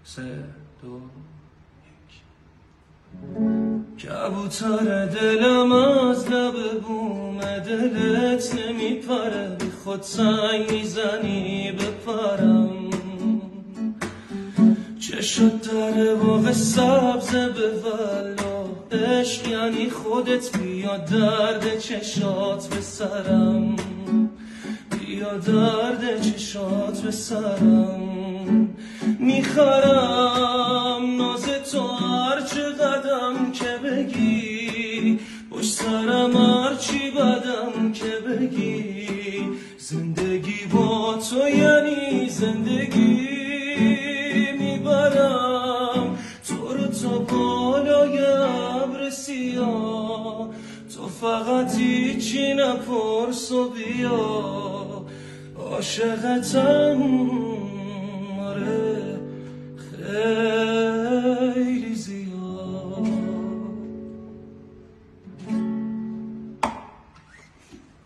3 2 1 کبوتر دلم از لب بوم دلت نمیپره، بی خود سنگ میزنی بپرم. چشات در باغ سبز به والا، عشق یعنی خودت، بیا درد چشات به سرم، بیا درد چشات به سرم. میخرم ناز تو هرچه قدم که بگی، پشت سرم هرچی بدم که بگی. زندگی با تو یعنی زندگی، میبرم تو رو تا بالای ابر سیاه. تو فقط هیچی نپرس و بیا، عاشقتم آره خیلی.